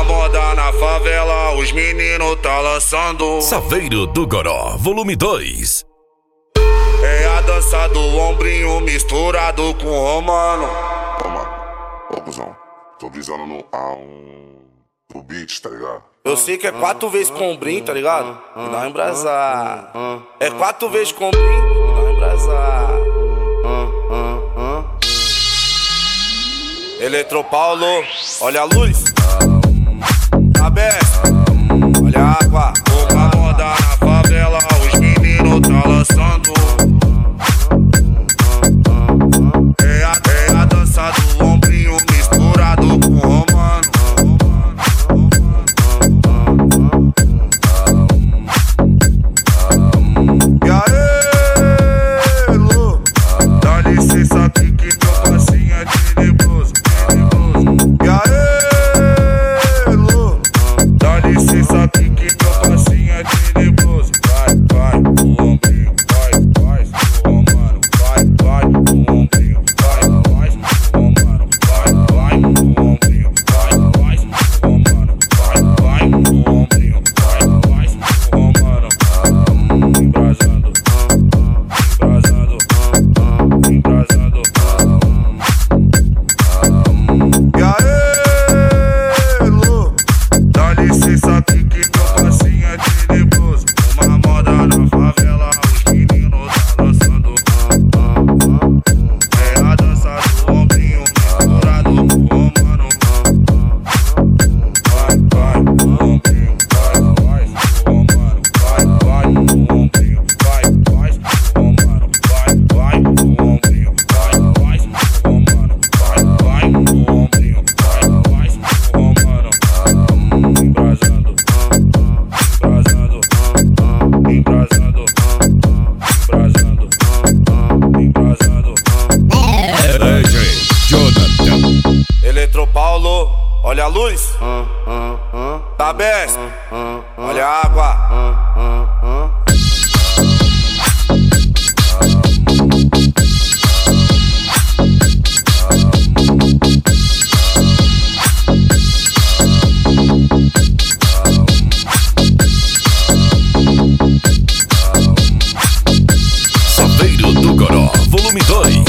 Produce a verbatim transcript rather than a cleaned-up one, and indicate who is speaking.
Speaker 1: moda na favela, os meninos tá lançando
Speaker 2: Saveiro do Goró, volume dois.
Speaker 1: É a dança do ombrinho misturado com romano.
Speaker 3: Ô, mano, ô, cuzão, tô brisando no A um do beat, tá ligado?
Speaker 4: Eu sei que é quatro vezes com ombrinho, tá ligado? E nós embrasar. É quatro vezes com ombrinho e nós embrasar. Eletropaulo, olha a luz. Aberto, olha a água.
Speaker 1: A moda na favela, os meninos tá lançando. É a, é a dança do ombrinho misturado com romano. E aí, louco, dá licença aqui que teu passinho é tenebroso, tenebroso. E aí, louco, dá licença aqui que teu passinho é tenebroso. Vai, vai, o ombrinho, vai, vai, o romano. Vai, vai, o ombrinho, vai, vai, o romano. Vai, vai, o ombrinho, vai, vai, o romano. Vai, vai, o ombrinho, vai, vai, o romano. Embrasando, embrasando, embrasando. E aí, louco, dá licença aqui que teu passinho é tenebroso. Uma moda na favela, os meninos tá lançando. É a dança do ombrinho misturado com romano. Vai, vai, o ombrinho, vai, vai, o romano. Vai, vai, o ombrinho, vai, vai, o romano. Vai, vai, o ombrinho, vai, vai, o romano. Vai, vai, o ombrinho, vai, vai, o romano. Embrasando, embrasando, embrasando, embrasando, embrasando.
Speaker 2: D J Jonathan.
Speaker 4: Eletropaulo, olha a luz. Tá best, olha a água.
Speaker 2: Saveiro do Goró, volume dois.